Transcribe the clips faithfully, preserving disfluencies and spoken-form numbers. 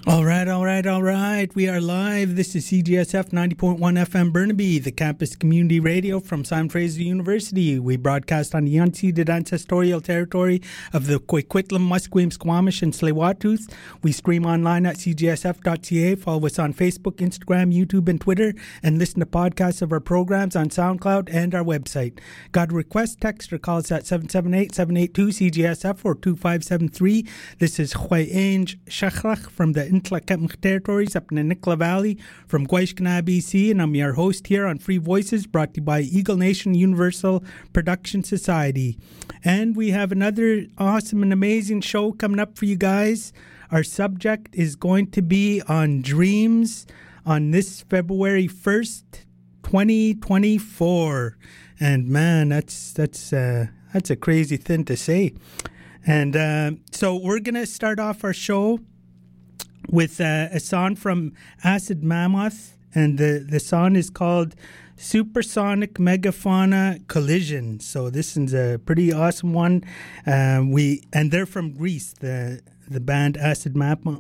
All right, all right, all right. We are live. This is C G S F ninety point one F M Burnaby, the campus community radio from Simon Fraser University. We broadcast on the unceded ancestorial territory of the Coquitlam, Musqueam, Squamish, and Tsleil-Waututh. We stream online at c g s f dot c a. Follow us on Facebook, Instagram, YouTube, and Twitter, and listen to podcasts of our programs on SoundCloud and our website. Got a request? Text or call us at seven seven eight, seven eight two, C G S F or two five seven three. This is Hwainge Shachlach from the Intlakemch territories up in the Nicola Valley from Gwaiskana, B C, and I'm your host here on Free Voices, brought to you by Eagle Nation Universal Production Society. And we have another awesome and amazing show coming up for you guys. Our subject is going to be on dreams on this February first, twenty twenty-four. And man, that's that's uh, that's a crazy thing to say. And uh, so we're going to start off our show with uh, a song from Acid Mammoth, and the, the song is called Supersonic Megafauna Collision. So this is a pretty awesome one. Um, we and they're from Greece. The the band Acid Mammoth,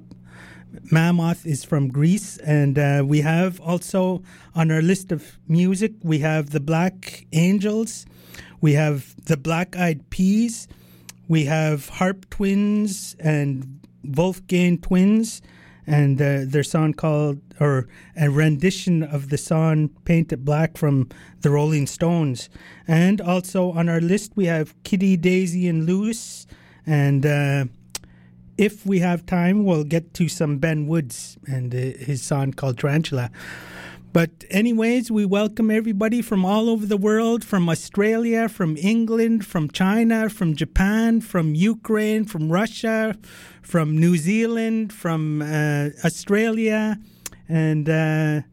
Mammoth is from Greece, and uh, we have also on our list of music we have the Black Angels, we have the Black Eyed Peas, we have Harp Twins and Wolfgang Twins, and uh, their song called, or a rendition of the song Paint It Black from the Rolling Stones. And also on our list we have Kitty, Daisy, and Lewis, and uh, if we have time we'll get to some Ben Woods and uh, his song called Tarantula. But anyways, we welcome everybody from all over the world, from Australia, from England, from China, from Japan, from Ukraine, from Russia, from New Zealand, from uh, Australia, and uh,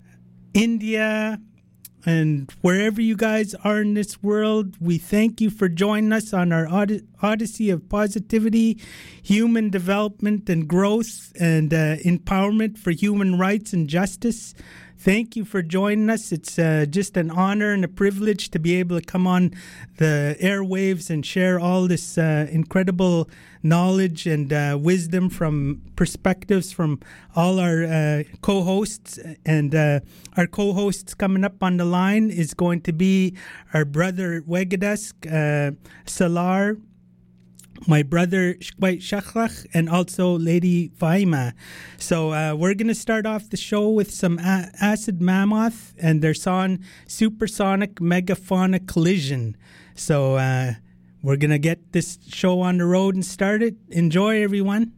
India, and wherever you guys are in this world. We thank you for joining us on our od- odyssey of positivity, human development and growth, and uh, empowerment for human rights and justice. Thank you for joining us. It's uh, just an honor and a privilege to be able to come on the airwaves and share all this uh, incredible knowledge and uh, wisdom from perspectives from all our uh, co-hosts. And uh, our co-hosts coming up on the line is going to be our brother Wegadusk, uh, Salar, my brother Shkwait Shachlach, and also Lady Faima. So uh, we're going to start off the show with some a- Acid Mammoth and their song Supersonic Megafauna Collision. So uh, we're going to get this show on the road and start it. Enjoy, everyone.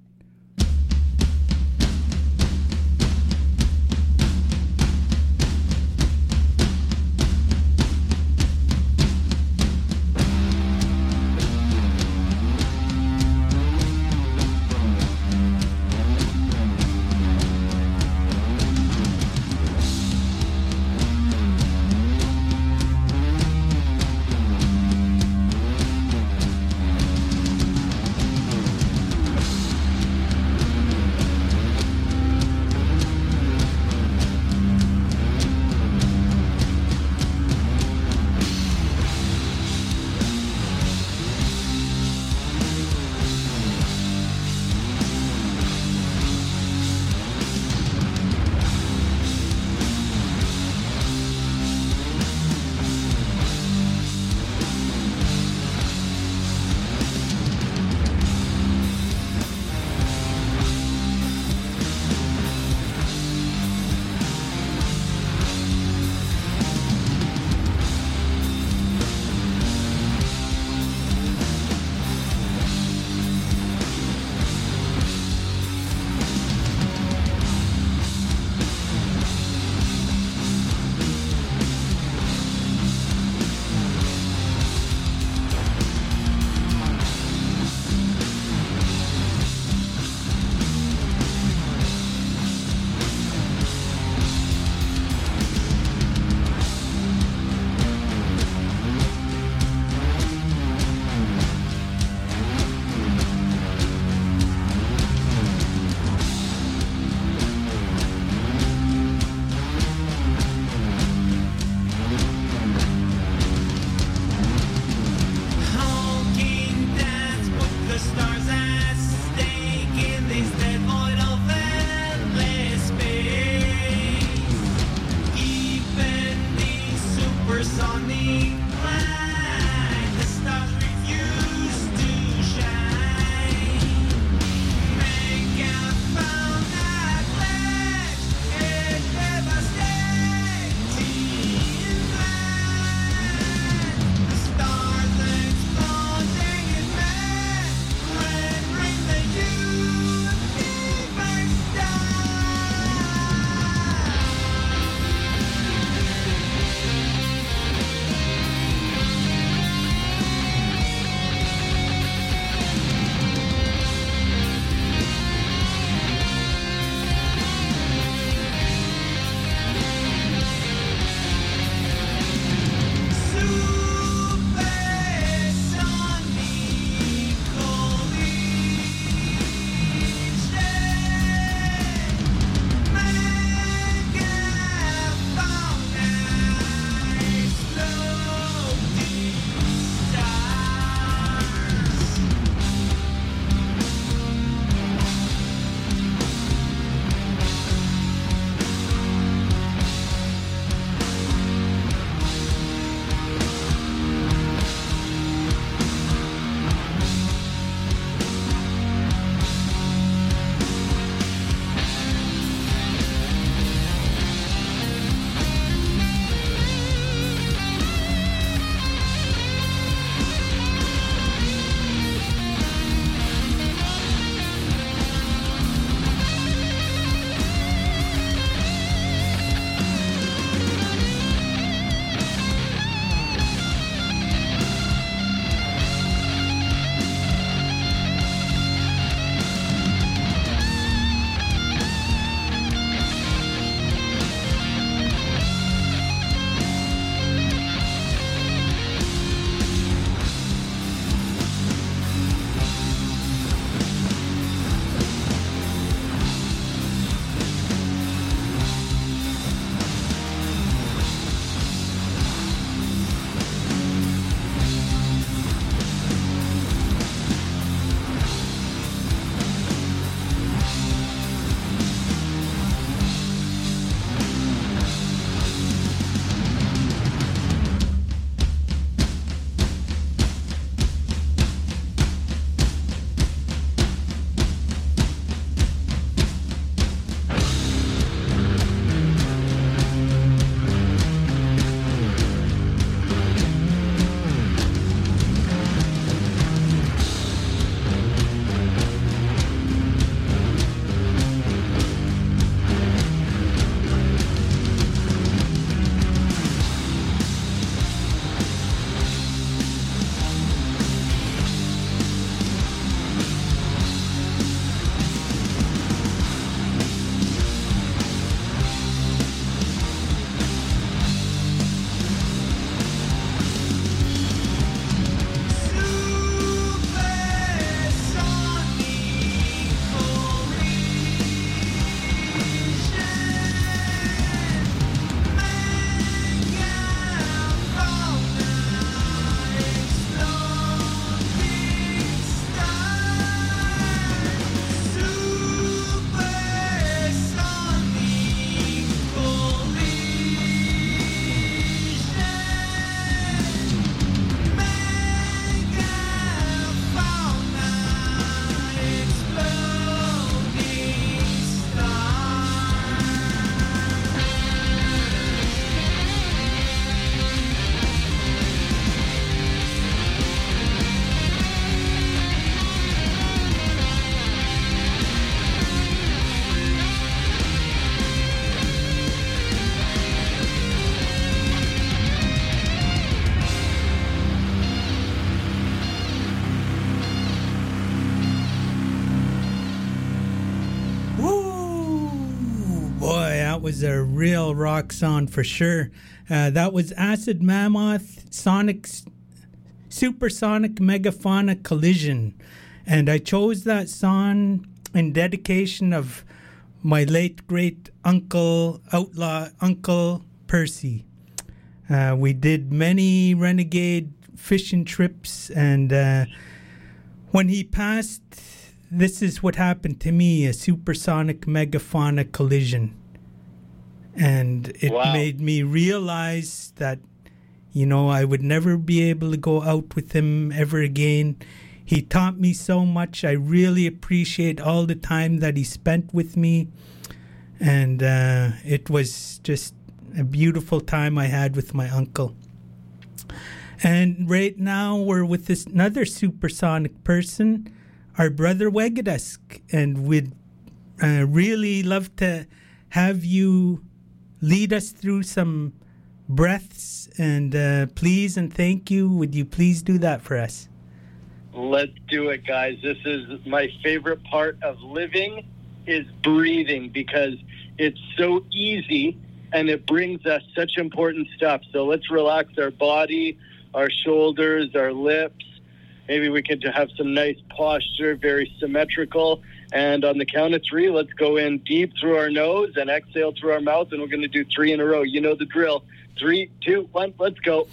that was a real rock song for sure. Uh, that was Acid Mammoth, Sonic, Supersonic Megafauna Collision. And I chose that song in dedication of my late great uncle, outlaw Uncle Percy. Uh, we did many renegade fishing trips, and uh, when he passed, this is what happened to me, a supersonic megafauna collision. And it wow. made me realize that, you know, I would never be able to go out with him ever again. He taught me so much. I really appreciate all the time that he spent with me. And uh, it was just a beautiful time I had with my uncle. And right now we're with this another supersonic person, our brother Wegadusk. And we'd uh, really love to have you lead us through some breaths. And uh, please and thank you. Would you please do that for us? Let's do it, guys. This is my favorite part of living, is breathing, because it's so easy and it brings us such important stuff. So let's relax our body, our shoulders, our lips. Maybe we could have some nice posture, very symmetrical. And on the count of three, let's go in deep through our nose and exhale through our mouth. And we're going to do three in a row. You know the drill. Three, two, one, let's go.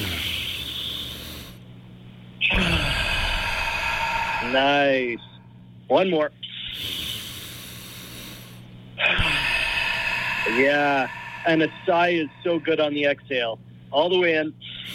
Nice. One more. Yeah. And a sigh is so good on the exhale. All the way in.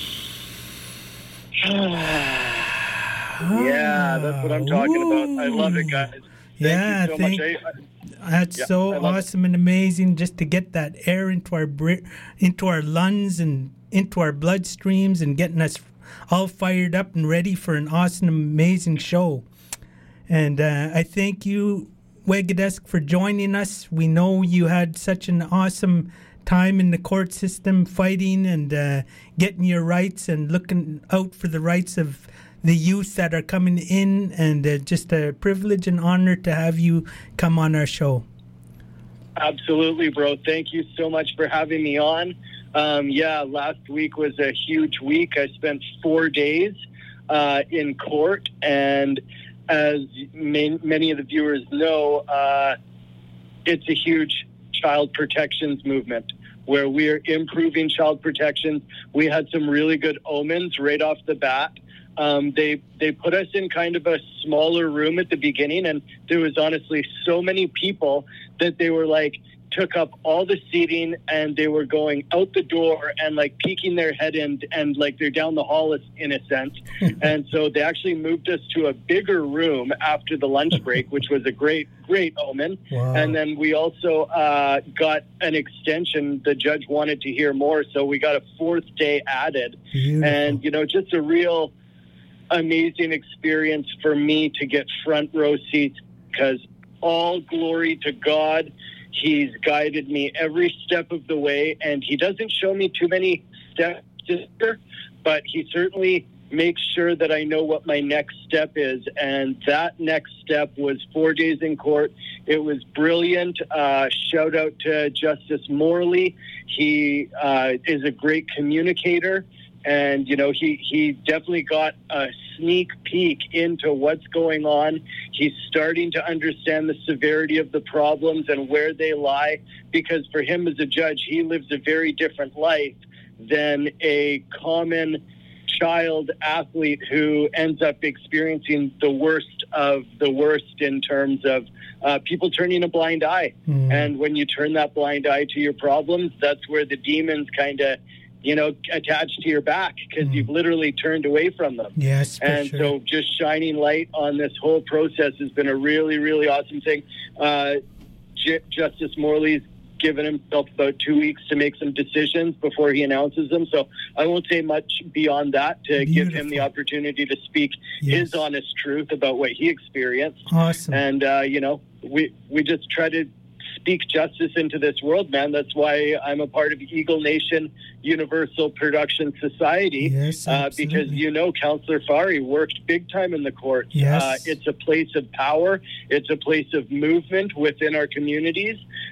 Yeah, that's what I'm talking Ooh. about. I love it, guys. Thank yeah, you so thank, much. I, that's yeah, so awesome it. and amazing, just to get that air into our into our lungs and into our bloodstreams and getting us all fired up and ready for an awesome, amazing show. And uh, I thank you, Wegadusk, for joining us. We know you had such an awesome time in the court system fighting and uh, getting your rights and looking out for the rights of the youth that are coming in, and uh, just a privilege and honor to have you come on our show. Absolutely, bro. Thank you so much for having me on. Um, yeah, last week was a huge week. I spent four days uh, in court, and as may, many of the viewers know, uh, it's a huge child protections movement where we're improving child protections. We had some really good omens right off the bat. Um, they they put us in kind of a smaller room at the beginning, and there was honestly so many people that they were like, took up all the seating, and they were going out the door and like peeking their head in, and like they're down the hall in a sense. And so they actually moved us to a bigger room after the lunch break, which was a great, great omen. Wow. And then we also uh, got an extension. The judge wanted to hear more, so we got a fourth day added. Beautiful. And, you know, just a real amazing experience for me to get front row seats, because all glory to God. He's guided me every step of the way, and he doesn't show me too many steps, but he certainly makes sure that I know what my next step is. And that next step was four days in court. It was brilliant. Uh, shout out to Justice Morley. He uh, is a great communicator. And, you know, he, he definitely got a sneak peek into what's going on. He's starting to understand the severity of the problems and where they lie, because for him as a judge, he lives a very different life than a common child athlete who ends up experiencing the worst of the worst in terms of uh, people turning a blind eye. Mm. And when you turn that blind eye to your problems, that's where the demons kind of, you know, attached to your back, because mm. you've literally turned away from them. Yes, for And sure. so just shining light on this whole process has been a really, really awesome thing. Uh, J- Justice Morley's given himself about two weeks to make some decisions before he announces them. So I won't say much beyond that to Beautiful. give him the opportunity to speak yes. his honest truth about what he experienced. Awesome. And, uh, you know, we, we just try to speak justice into this world, man. That's why I'm a part of Eagle Nation Universal Production Society. Yes, uh, because, you know, Councillor Fari worked big time in the courts. Yes. Uh, it's a place of power. It's a place of movement within our communities.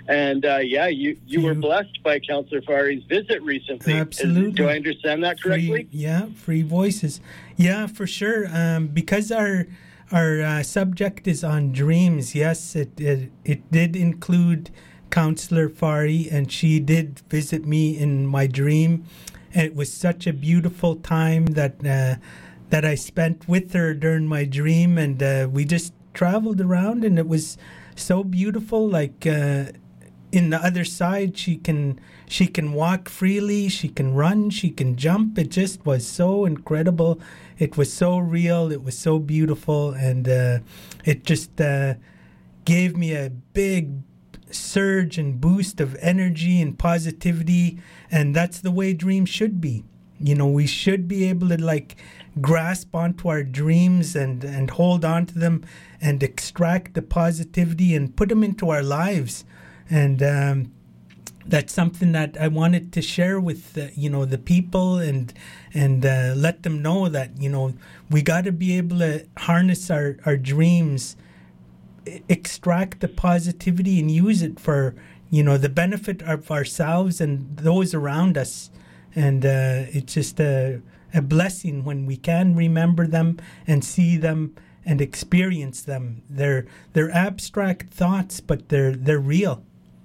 And uh, yeah, you, you were blessed by Councillor Fari's visit recently. Absolutely. Is, do I understand that correctly? Free, yeah, free voices. Yeah, for sure. Um, because our our uh, subject is on dreams. Yes, it it, it did include Councillor Fari, and she did visit me in my dream. And it was such a beautiful time that uh, that I spent with her during my dream, and uh, we just traveled around, and it was so beautiful. Like uh, in the other side, she can she can walk freely, she can run, she can jump. It just was so incredible. It was so real. It was so beautiful, and uh, it just uh, gave me a big surge and boost of energy and positivity. And that's the way dreams should be. You know, we should be able to like grasp onto our dreams and and hold on to them and extract the positivity and put them into our lives. And um that's something that I wanted to share with uh, you know, the people, and and uh, let them know that, you know, we got to be able to harness our our dreams, extract the positivity, and use it for, you know, the benefit of ourselves and those around us. And uh, it's just a, a blessing when we can remember them and see them and experience them. They're they're abstract thoughts, but they're they're real,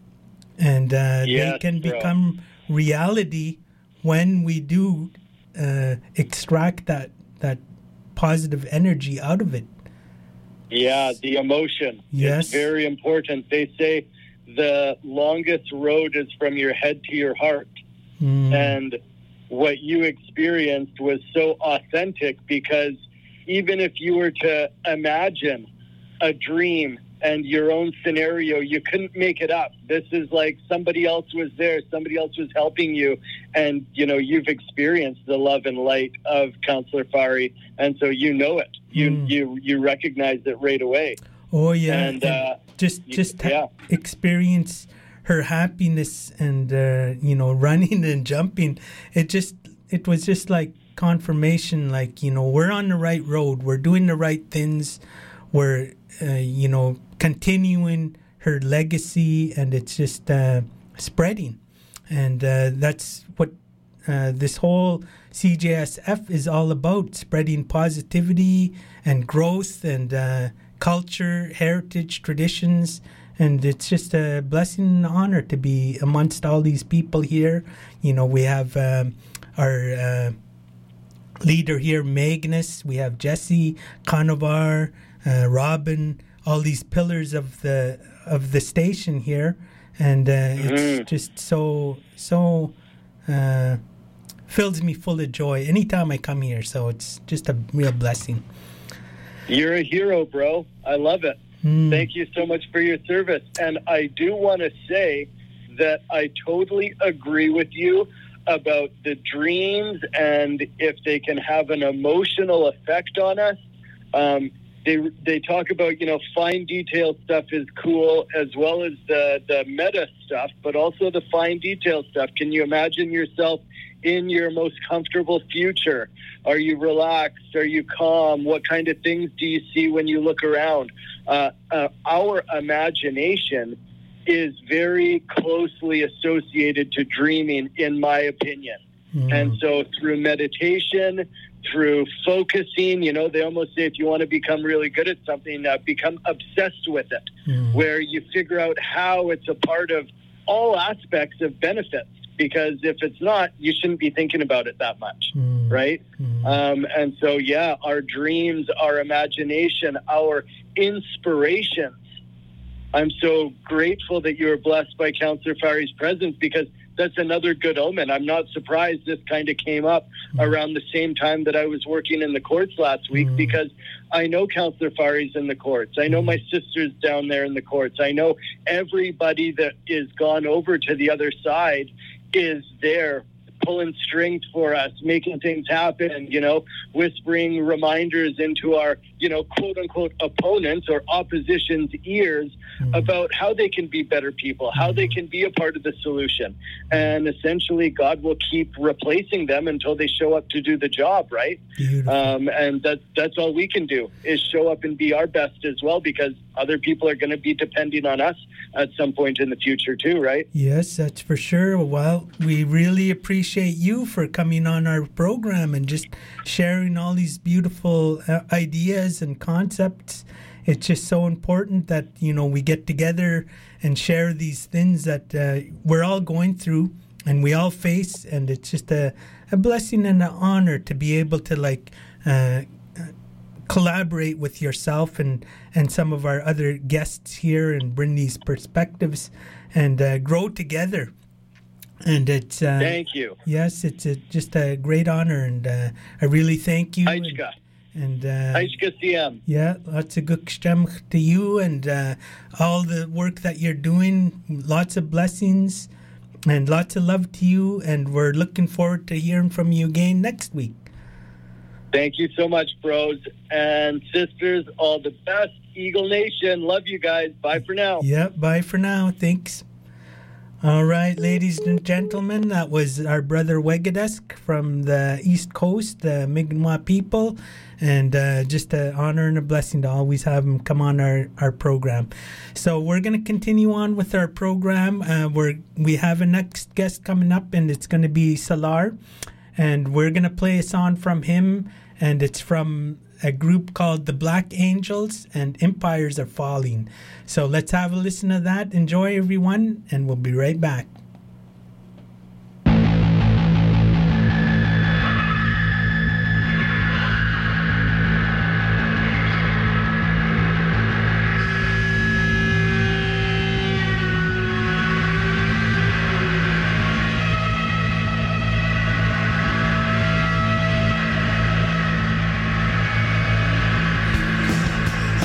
and uh, yes, they can bro. become reality when we do uh, extract that that positive energy out of it. Yeah, the emotion. Yes. It's very important. They say the longest road is from your head to your heart. Mm. And what you experienced was so authentic, because even if you were to imagine a dream and your own scenario, you couldn't make it up. This is like somebody else was there, somebody else was helping you, and, you know, you've experienced the love and light of Councillor Fari, and so you know it. You mm. you you recognize it right away. Oh yeah, and, and uh, just just you, yeah. experience her happiness and uh, you know, running and jumping. It just it was just like confirmation. Like, you know, we're on the right road. We're doing the right things. We're uh, you know, continuing her legacy, and it's just uh, spreading. And uh, that's what uh, this whole C J S F is all about: spreading positivity and growth and uh, culture, heritage, traditions. And it's just a blessing and honor to be amongst all these people here. You know, we have um, our uh, leader here, Magnus. We have Jesse, Conovar, uh, Robin, all these pillars of the of the station here. And uh, mm-hmm. it's just so, so uh, fills me full of joy anytime I come here. So it's just a real blessing. You're a hero, bro. I love it. Mm. Thank you so much for your service. And I do want to say that I totally agree with you about the dreams, and if they can have an emotional effect on us. Um, they they talk about, you know, fine detail stuff is cool, as well as the, the meta stuff, but also the fine detail stuff. Can you imagine yourself in your most comfortable future? Are you relaxed? Are you calm? What kind of things do you see when you look around? Uh, uh, our imagination is very closely associated to dreaming, in my opinion. Mm. And so through meditation, through focusing, you know, they almost say if you want to become really good at something, uh, become obsessed with it, mm. where you figure out how it's a part of all aspects of benefits. Because if it's not, you shouldn't be thinking about it that much, mm. right? Mm. Um, and so, yeah, our dreams, our imagination, our inspirations. I'm so grateful that you were blessed by Councillor Fari's presence, because that's another good omen. I'm not surprised this kind of came up mm. around the same time that I was working in the courts last week, mm. because I know Councillor Fari's in the courts. I know my sister's down there in the courts. I know everybody that is gone over to the other side is there pulling strings for us, making things happen, you know, whispering reminders into our, you know, quote unquote opponents or opposition's ears mm. about how they can be better people, how mm. they can be a part of the solution. And essentially God will keep replacing them until they show up to do the job, right? Um, and that, that's all we can do, is show up and be our best as well, because other people are going to be depending on us at some point in the future too, right? Yes, that's for sure. Well, we really appreciate you for coming on our program and just sharing all these beautiful uh, ideas and concepts. It's just so important that, you know, we get together and share these things that uh, we're all going through and we all face, and it's just a, a blessing and an honor to be able to, like, uh, collaborate with yourself and, and some of our other guests here and bring these perspectives and uh, grow together. And it's... Uh, thank you. Yes, it's a, just a great honor, and uh, I really thank you. Aichka. And uh, C M. Yeah, lots of good stemch to you and uh, all the work that you're doing. Lots of blessings and lots of love to you. And we're looking forward to hearing from you again next week. Thank you so much, bros and sisters. All the best. Eagle Nation. Love you guys. Bye for now. Yeah, bye for now. Thanks. All right, ladies and gentlemen, that was our brother Wegadesk from the East Coast, the Mi'kmaq people, and uh, just an honor and a blessing to always have him come on our, our program. So we're going to continue on with our program. Uh, we're, we have a next guest coming up, and it's going to be Salar, and we're going to play a song from him, and it's from a group called the Black Angels, and Empires Are Falling. So let's have a listen to that. Enjoy, everyone, and we'll be right back.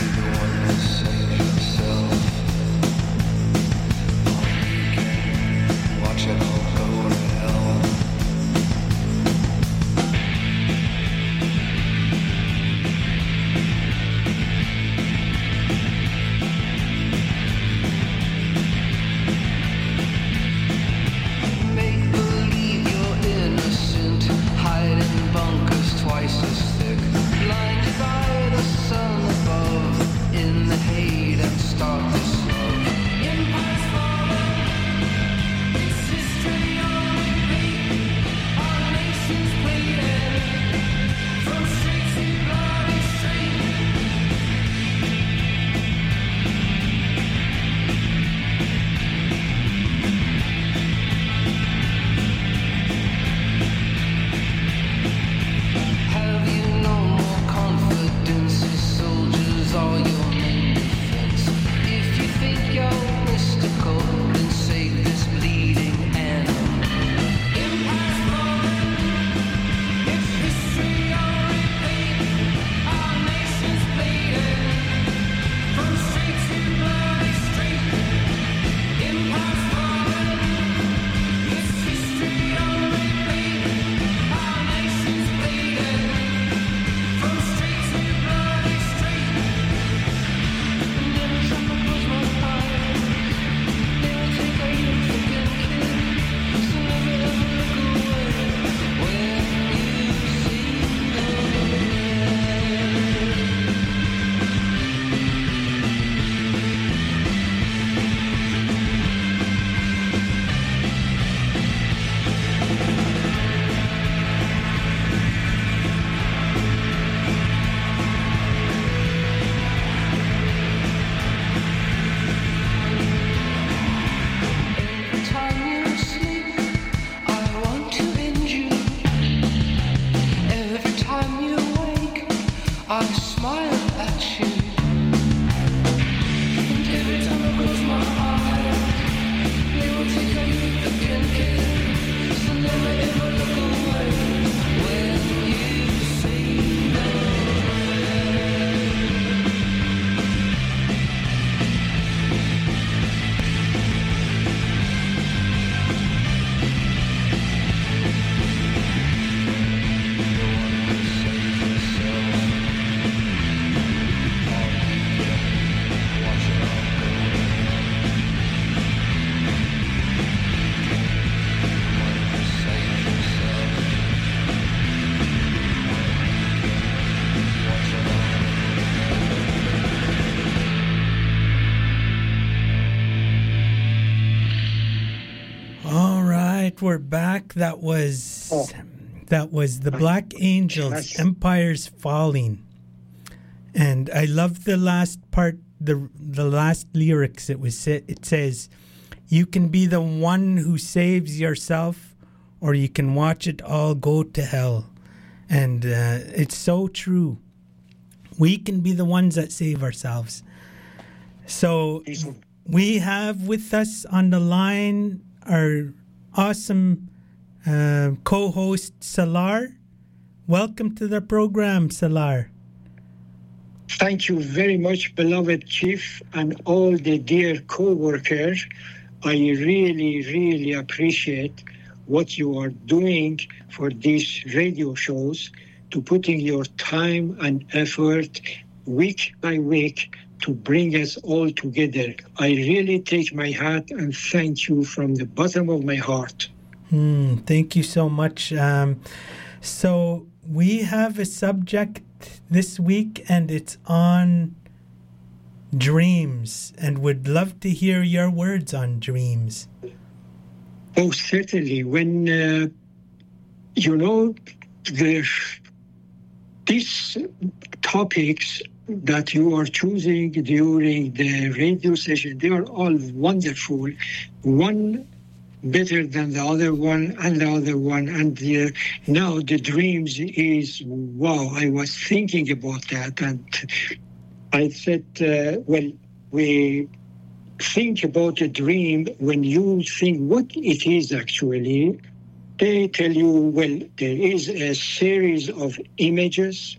Save yourself. All you can right, we're back. That was Oh. that was the Black Angels, Nice. Empires Falling. And I love the last part, the the last lyrics. It was it says, "You can be the one who saves yourself, or you can watch it all go to hell." And uh, it's so true. We can be the ones that save ourselves. So we have with us on the line our awesome uh, co-host Salar. Welcome to the program, Salar. Thank you very much, beloved Chief, and all the dear co-workers. I really, really appreciate what you are doing for these radio shows, to putting your time and effort week by week to bring us all together. I really take my hat and thank you from the bottom of my heart. Hmm, thank you so much. Um, so we have a subject this week, and it's on dreams, and would love to hear your words on dreams. Oh, certainly. When, uh, you know, the, these topics that you are choosing during the radio session, they are all wonderful. One better than the other one and the other one. And uh, now the dreams is, wow, I was thinking about that. And I said, uh, well, we think about a dream. When you think what it is actually, they tell you, well, there is a series of images,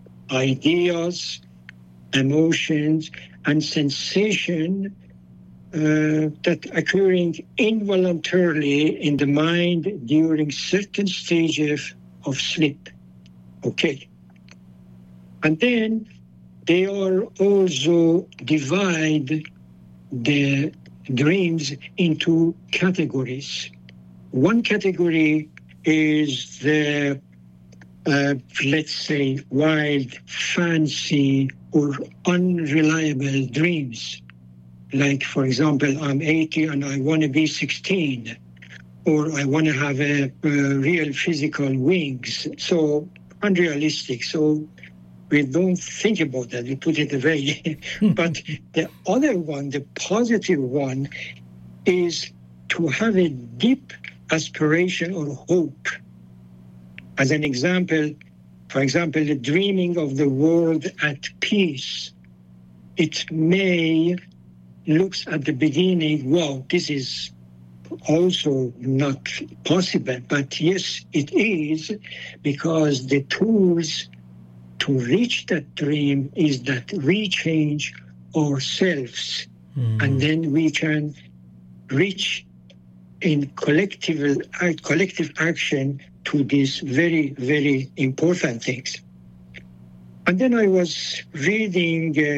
ideas, emotions, and sensation uh, that occurring involuntarily in the mind during certain stages of sleep. Okay. And then they are also divide the dreams into categories. One category is the, uh, let's say, wild, fancy, or unreliable dreams. Like, for example, I'm eighty and I want to be sixteen, or I want to have a, a real physical wings. So unrealistic. So we don't think about that. We put it away. But the other one, the positive one, is to have a deep aspiration or hope. As an example, for example, the dreaming of the world at peace. It may looks at the beginning, wow, this is also not possible. But yes, it is, because the tools to reach that dream is that we change ourselves, mm. and then we can reach in collective, uh, collective action to these very, very important things. And then I was reading uh,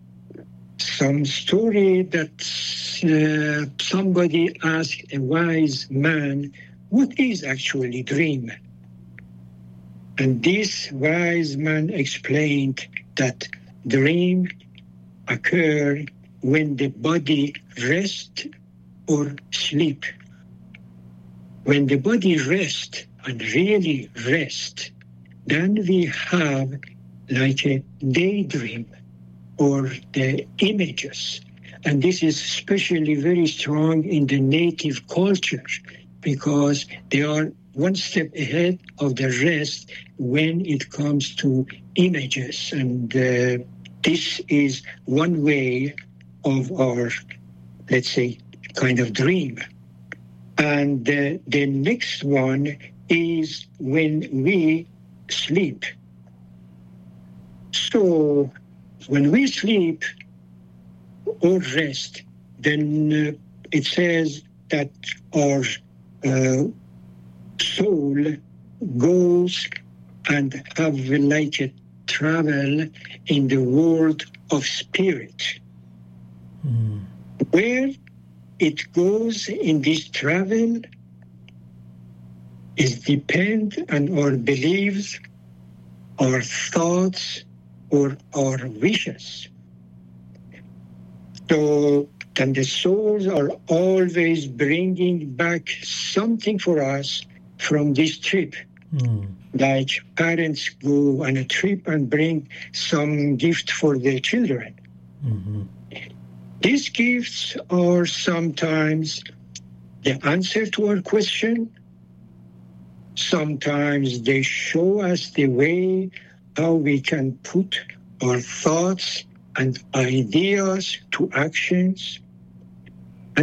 some story that uh, somebody asked a wise man, what is actually dream? And this wise man explained that dream occur when the body rests or sleep. When the body rests and really rests, then we have like a daydream or the images. And this is especially very strong in the native culture, because they are one step ahead of the rest when it comes to images. And uh, this is one way of our, let's say, kind of dream. And uh, the next one is when we sleep. So when we sleep or rest, then uh, it says that our uh, soul goes and have like a travel in the world of spirit. Mm. Where it goes in this travel is depend on our beliefs, our thoughts, or our wishes. So And the souls are always bringing back something for us from this trip. Mm. Like parents go on a trip and bring some gift for their children. Mm-hmm. These gifts are sometimes the answer to our question. Sometimes they show us the way how we can put our thoughts and ideas to actions.